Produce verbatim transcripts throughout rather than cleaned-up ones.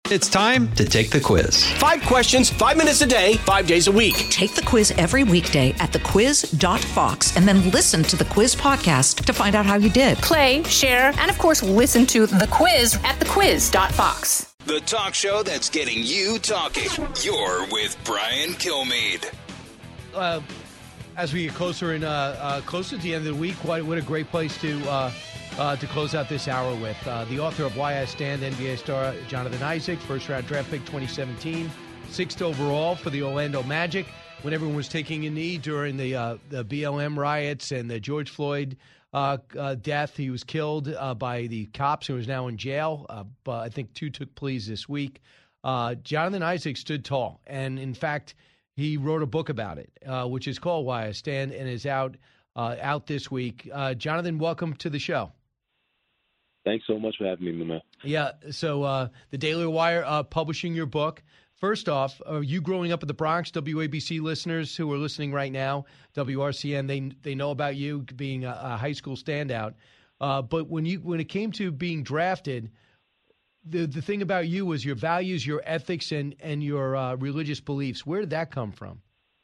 It's time to take the quiz. Five questions, five minutes a day, five days a week. Take the quiz every weekday at the quiz dot fox and then listen to the quiz podcast to find out how you did. Play, share, and of course, listen to the quiz at the quiz dot fox. The talk show that's getting you talking. You're with Brian Kilmeade. Uh, as we get closer and uh, uh, closer to the end of the week, what, what a great place to uh, uh, to close out this hour with. Uh, the author of Why I Stand, N B A star Jonathan Isaac, first-round draft pick twenty seventeen, sixth overall for the Orlando Magic. When everyone was taking a knee during the uh, the B L M riots and the George Floyd uh, uh, death, he was killed uh, by the cops who is now in jail. Uh, but I think two took pleas this week. Uh, Jonathan Isaac stood tall, and in fact, he wrote a book about it, uh, which is called Why I Stand and is out uh, out this week. Uh, Jonathan, welcome to the show. Thanks so much for having me, my man. Yeah, so uh, the Daily Wire uh, publishing your book. First off, are you growing up in the Bronx? W A B C listeners who are listening right now, W R C N, they they know about you being a, a high school standout. Uh, but when you when it came to being drafted, the the thing about you was your values, your ethics, and and your uh, religious beliefs. Where did that come from?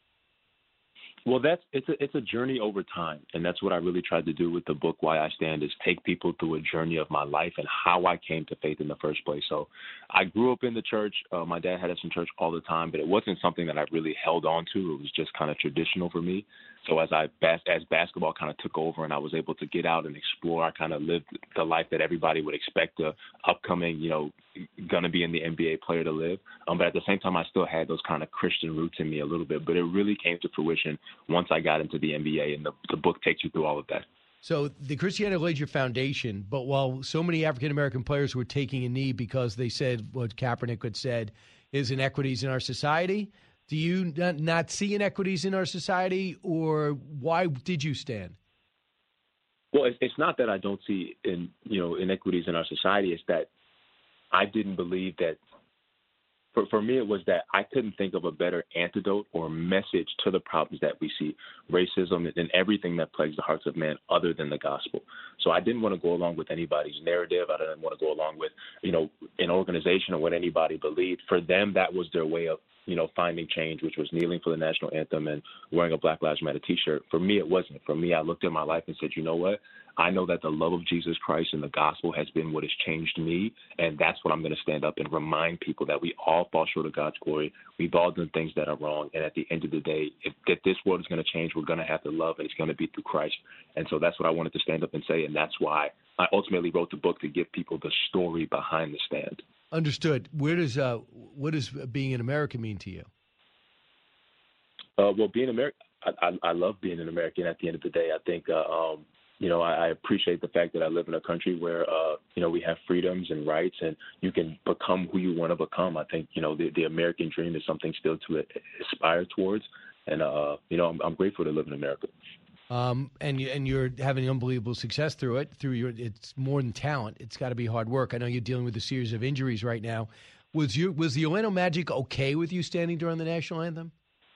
Well, that's it's a it's a journey over time, and that's what I really tried to do with the book Why I Stand, is take people through a journey of my life and how I came to faith in the first place. So I grew up in the church. Uh, my dad had us in church all the time, but it wasn't something that I really held on to. It was just kind of traditional for me. So as I as basketball kind of took over and I was able to get out and explore, I kind of lived the life that everybody would expect a upcoming, you know, going to be in the N B A player to live. Um, but at the same time, I still had those kind of Christian roots in me a little bit. But it really came to fruition once I got into the N B A, and the, the book takes you through all of that. So the Christianity laid your foundation, but while so many African-American players were taking a knee because they said what Kaepernick had said is inequities in our society, do you not, not see inequities in our society, or why did you stand? Well, it's, it's not that I don't see in you know inequities in our society. It's that I didn't believe that. For, for me, it was that I couldn't think of a better antidote or message to the problems that we see, racism and everything that plagues the hearts of man, other than the gospel. So I didn't want to go along with anybody's narrative. I didn't want to go along with, you know, an organization or what anybody believed. For them, that was their way of, you know, finding change, which was kneeling for the national anthem and wearing a Black Lives Matter T-shirt. For me, it wasn't. For me, I looked at my life and said, you know what? I know that the love of Jesus Christ and the gospel has been what has changed me, and that's what I'm going to stand up and remind people, that we all fall short of God's glory. We've all done things that are wrong, and at the end of the day, if that this world is going to change, we're going to have to love, and it's going to be through Christ. And so that's what I wanted to stand up and say, and that's why I ultimately wrote the book, to give people the story behind the stand. Understood. Where does uh, what does being an American mean to you? Uh, well, being American, I, I, I love being an American. At the end of the day, I think, uh, um, you know, I, I appreciate the fact that I live in a country where, uh, you know, we have freedoms and rights, and you can become who you want to become. I think, you know, the, the American dream is something still to aspire towards, and uh, you know, I'm, I'm grateful to live in America. Um, and you, and you're having unbelievable success through it. Through your, it's more than talent. It's got to be hard work. I know you're dealing with a series of injuries right now. Was you was the Orlando Magic okay with you standing during the national anthem?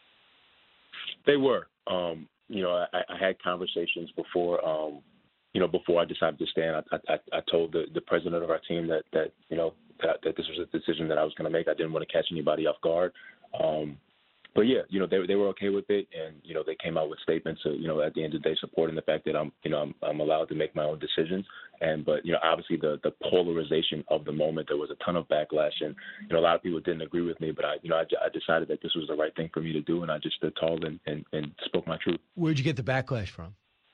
They were. Um, you know, I, I had conversations before. Um, you know, before I decided to stand, I, I, I told the, the president of our team that that you know that, that this was a decision that I was going to make. I didn't want to catch anybody off guard. Um, But yeah, you know, they they were okay with it, and you know, they came out with statements, uh, you know, at the end of the day, supporting the fact that I'm, you know, I'm, I'm allowed to make my own decisions. And but you know, obviously the the polarization of the moment, there was a ton of backlash, and you know, a lot of people didn't agree with me. But I, you know, I, I decided that this was the right thing for me to do, and I just stood tall and, and, and spoke my truth. Where'd you get the backlash from?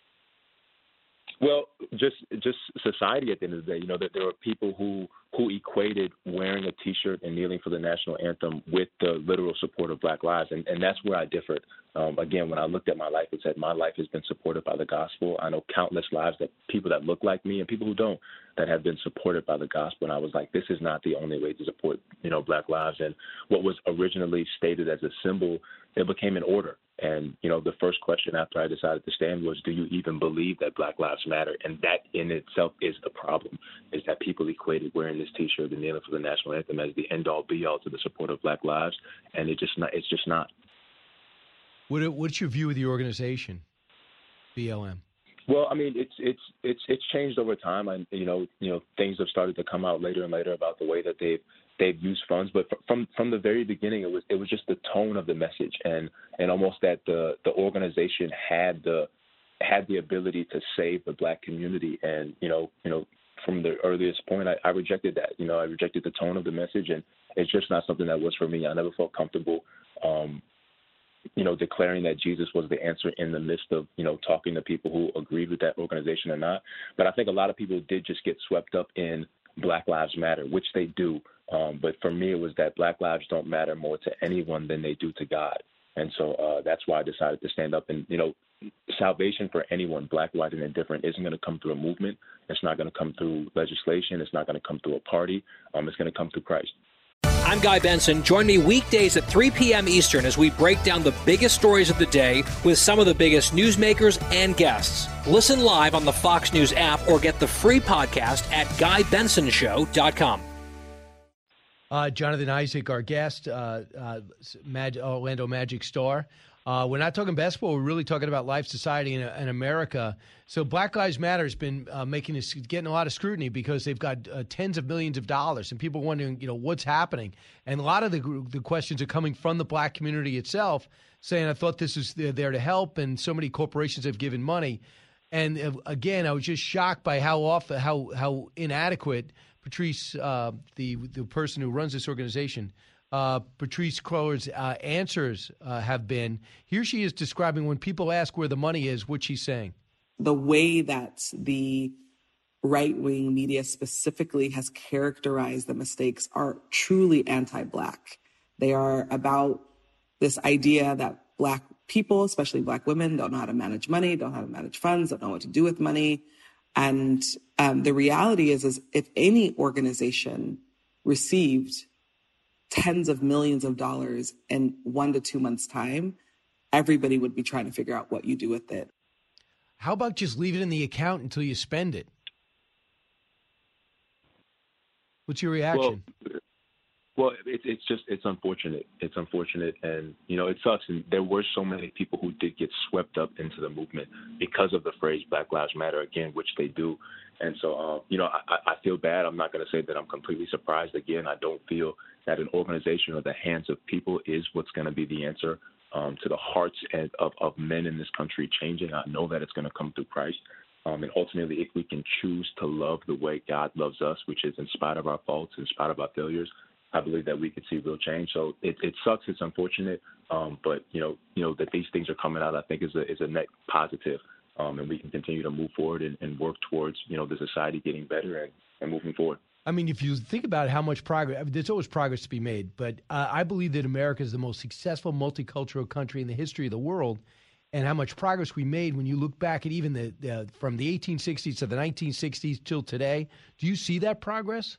Well, just just society at the end of the day. You know, that there are people who who equated wearing a T-shirt and kneeling for the national anthem with the literal support of Black lives, and, and that's where I differed. Um, again, when I looked at my life, it said my life has been supported by the gospel. I know countless lives, that people that look like me and people who don't, that have been supported by the gospel. And I was like, this is not the only way to support, you know, Black lives. And what was originally stated as a symbol, it became an order. And, you know, the first question after I decided to stand was, do you even believe that Black lives matter? And that in itself is the problem, is that people equated wearing this T-shirt and kneeling for the national anthem as the end-all, be-all to the support of Black lives. And it just not, it's just not. What, what's your view of the organization, B L M? Well, I mean, it's it's it's it's changed over time. And you know, you know, things have started to come out later and later about the way that they've they've used funds, but from from the very beginning, it was it was just the tone of the message, and and almost that the the organization had the had the ability to save the Black community, and you know you know from the earliest point, I, I rejected that. You know, I rejected the tone of the message, and it's just not something that was for me. I never felt comfortable, um, you know, declaring that Jesus was the answer in the midst of, you know, talking to people who agreed with that organization or not. But I think a lot of people did just get swept up in Black Lives Matter, which they do. Um, but for me, it was that Black lives don't matter more to anyone than they do to God. And so uh, that's why I decided to stand up. And, you know, salvation for anyone, Black, white, and indifferent, isn't going to come through a movement. It's not going to come through legislation. It's not going to come through a party. Um, it's going to come through Christ. I'm Guy Benson. Join me weekdays at three p.m. Eastern as we break down the biggest stories of the day with some of the biggest newsmakers and guests. Listen live on the Fox News app or get the free podcast at guy benson show dot com. Uh, Jonathan Isaac, our guest, uh, uh, Mag- Orlando Magic star. Uh, we're not talking basketball. We're really talking about life, society, and, and America. So Black Lives Matter has been uh, making this, getting a lot of scrutiny because they've got uh, tens of millions of dollars, and people are wondering, you know, what's happening. And a lot of the the questions are coming from the Black community itself, saying, "I thought this was there to help," and so many corporations have given money. And uh, again, I was just shocked by how often, how how inadequate Patrisse, uh, the the person who runs this organization. Uh, Patrisse Cullors' uh, answers uh, have been. Here she is describing when people ask where the money is, what she's saying. The way that the right-wing media specifically has characterized the mistakes are truly anti-Black. They are about this idea that Black people, especially Black women, don't know how to manage money, don't know how to manage funds, don't know what to do with money. And um, the reality is, is if any organization received tens of millions of dollars in one to two months' time, everybody would be trying to figure out what you do with it. How about just leave it in the account until you spend it? What's your reaction? Well, well it, it's just, it's unfortunate. It's unfortunate. And, you know, it sucks. And there were so many people who did get swept up into the movement because of the phrase Black Lives Matter, again, which they do. And so, uh, you know, I, I feel bad. I'm not going to say that I'm completely surprised. Again, I don't feel that an organization or the hands of people is what's going to be the answer um, to the hearts and of, of men in this country changing. I know that it's going to come through Christ. Um, and ultimately, if we can choose to love the way God loves us, which is in spite of our faults, in spite of our failures, I believe that we could see real change. So it, it sucks. It's unfortunate. Um, but, you know, you know that these things are coming out, I think, is a, is a net positive. Um, and we can continue to move forward and, and work towards, you know, the society getting better and, and moving forward. I mean, if you think about how much progress, I mean, there's always progress to be made, but uh, I believe that America is the most successful multicultural country in the history of the world, and how much progress we made when you look back at even the, the from the eighteen sixties to the nineteen sixties till today. Do you see that progress?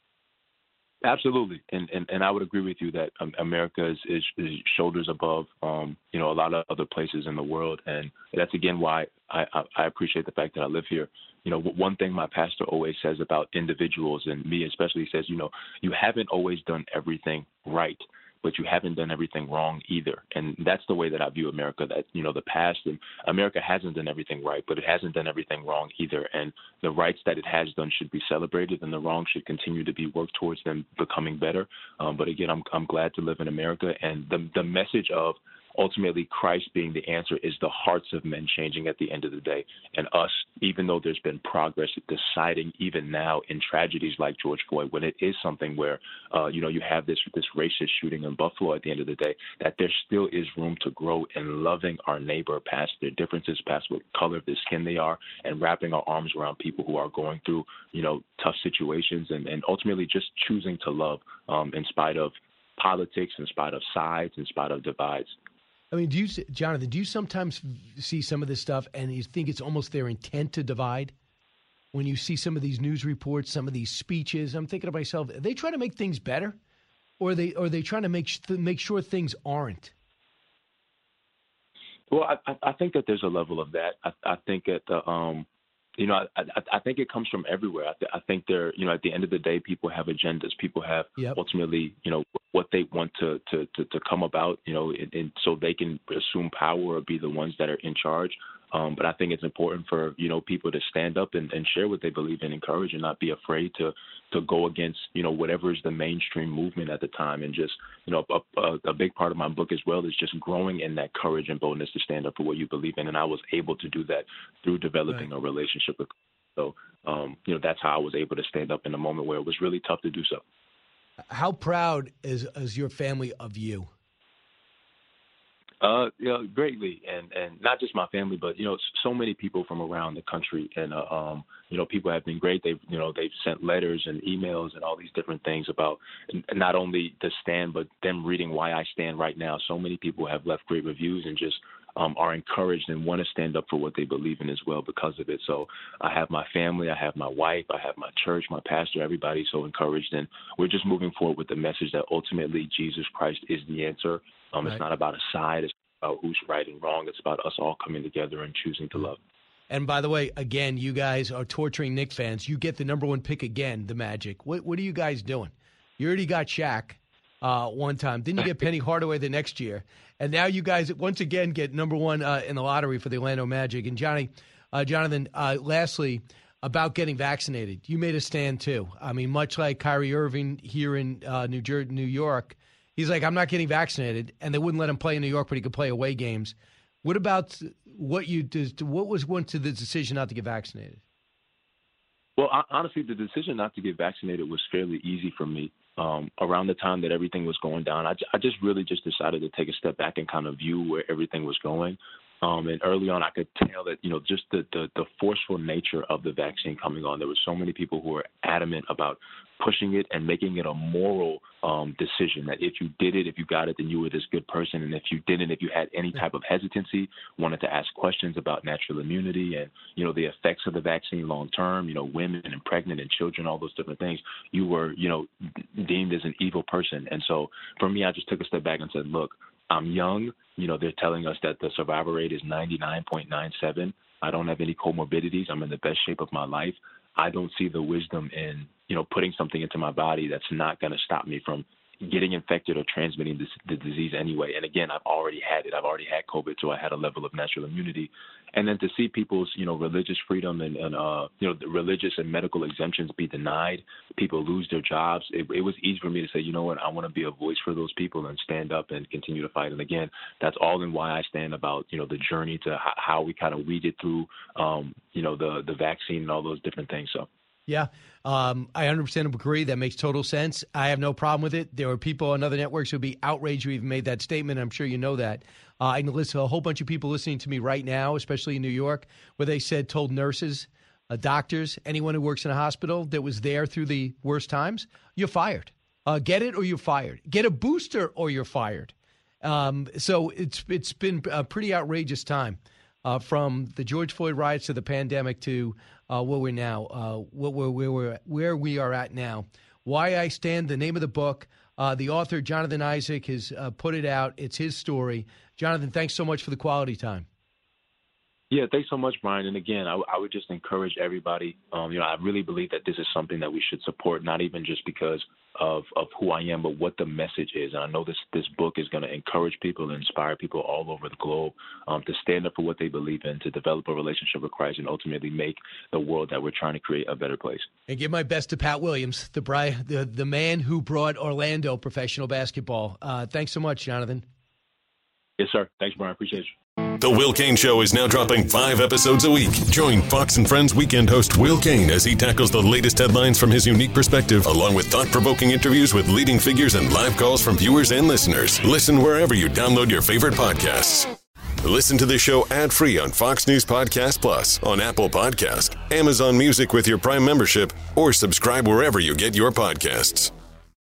Absolutely, and, and and I would agree with you that um, America is, is, is shoulders above, um, you know, a lot of other places in the world, and that's again why I, I, I appreciate the fact that I live here. You know, one thing my pastor always says about individuals, and me especially, says, you know, you haven't always done everything right, but you haven't done everything wrong either. And that's the way that I view America, that, you know, the past, and America hasn't done everything right, but it hasn't done everything wrong either. And the rights that it has done should be celebrated, and the wrongs should continue to be worked towards them becoming better. Um, but again, I'm I'm glad to live in America. And the the message of ultimately Christ being the answer is the hearts of men changing at the end of the day. And us, even though there's been progress, deciding even now in tragedies like George Floyd, when it is something where, uh, you know, you have this this racist shooting in Buffalo at the end of the day, that there still is room to grow in loving our neighbor past their differences, past what color of their skin they are, and wrapping our arms around people who are going through, you know, tough situations, and, and ultimately just choosing to love um, in spite of politics, in spite of sides, in spite of divides. I mean, do you, Jonathan, do you sometimes see some of this stuff and you think it's almost their intent to divide? When you see some of these news reports, some of these speeches, I'm thinking to myself, are they trying to make things better? Or are they, or are they trying to make, make sure things aren't? Well, I, I think that there's a level of that. I, I think that the, um, you know, I, I, I think it comes from everywhere. I, th- I think they're, you know, at the end of the day, people have agendas. People have yep. ultimately, you know, what they want to to, to, to come about, you know, and, and so they can assume power or be the ones that are in charge. Um, but I think it's important for, you know, people to stand up and, and share what they believe in, encourage, and not be afraid to to go against, you know, whatever is the mainstream movement at the time. And just, you know, a, a, a big part of my book as well is just growing in that courage and boldness to stand up for what you believe in. And I was able to do that through developing right. a relationship with. So, um, you know, that's how I was able to stand up in a moment where it was really tough to do so. How proud is, is your family of you? Uh, you know, greatly, and and not just my family, but you know, so many people from around the country, and uh, um, you know, people have been great. They've you know they've sent letters and emails and all these different things about not only the stand, but them reading why I stand right now. So many people have left great reviews and just um, are encouraged and want to stand up for what they believe in as well because of it. So I have my family, I have my wife, I have my church, my pastor, everybody so encouraged, and we're just moving forward with the message that ultimately Jesus Christ is the answer. Um, right. It's not about a side. It's about who's right and wrong. It's about us all coming together and choosing to love. And by the way, again, you guys are torturing Knicks fans. You get the number one pick again, the Magic. What what are you guys doing? You already got Shaq uh, one time. Didn't you get Penny Hardaway the next year? And now you guys once again get number one uh, in the lottery for the Orlando Magic. And Johnny, uh, Jonathan, uh, lastly, about getting vaccinated. You made a stand too. I mean, much like Kyrie Irving here in uh, New Jersey, New York. He's like, I'm not getting vaccinated, and they wouldn't let him play in New York, but he could play away games. What about what you did? What was went to the decision not to get vaccinated? Well, honestly, the decision not to get vaccinated was fairly easy for me. Um, around the time that everything was going down, I, I just really just decided to take a step back and kind of view where everything was going. Um, and early on, I could tell that, you know, just the, the, the forceful nature of the vaccine coming on. There were so many people who were adamant about pushing it and making it a moral um, decision that if you did it, if you got it, then you were this good person. And if you didn't, if you had any type of hesitancy, wanted to ask questions about natural immunity and, you know, the effects of the vaccine long term, you know, women and pregnant and children, all those different things, you were, you know, deemed as an evil person. And so for me, I just took a step back and said, look, I'm young. You know, they're telling us that the survival rate is ninety-nine point nine seven. I don't have any comorbidities. I'm in the best shape of my life. I don't see the wisdom in, you know, putting something into my body that's not going to stop me from getting infected or transmitting this, the disease anyway. And again, I've already had it. I've already had COVID, so I had a level of natural immunity. And then to see people's, you know, religious freedom and, and uh, you know, the religious and medical exemptions be denied, people lose their jobs, it, it was easy for me to say, you know what, I want to be a voice for those people and stand up and continue to fight. And again, that's all in why I stand about, you know, the journey to h- how we kind of weeded through, um, you know, the, the vaccine and all those different things. So. Yeah, um, I one hundred percent agree. That makes total sense. I have no problem with it. There are people on other networks who would be outraged you even made that statement. I'm sure you know that. Uh, I can listen to a whole bunch of people listening to me right now, especially in New York, where they said, told nurses, uh, doctors, anyone who works in a hospital that was there through the worst times, you're fired. Uh, get it or you're fired. Get a booster or you're fired. Um, so it's it's been a pretty outrageous time. Uh, from the George Floyd riots to the pandemic to uh, where we're now, uh, where, where, where, where we are at now. Why I Stand, the name of the book. Uh, the author, Jonathan Isaac, has uh, put it out. It's his story. Jonathan, thanks so much for the quality time. Yeah, thanks so much, Brian. And again, I, I would just encourage everybody. Um, you know, I really believe that this is something that we should support, not even just because of, of who I am, but what the message is. And I know this this book is going to encourage people and inspire people all over the globe um, to stand up for what they believe in, to develop a relationship with Christ, and ultimately make the world that we're trying to create a better place. And give my best to Pat Williams, the the, the man who brought Orlando professional basketball. Uh, thanks so much, Jonathan. Yes, sir. Thanks, Brian. Appreciate you. The Will Cain Show is now dropping five episodes a week. Join Fox and Friends weekend host Will Cain as he tackles the latest headlines from his unique perspective, along with thought-provoking interviews with leading figures and live calls from viewers and listeners. Listen wherever you download your favorite podcasts. Listen to the show ad-free on Fox News Podcast Plus, on Apple Podcast, Amazon Music with your Prime membership, or subscribe wherever you get your podcasts.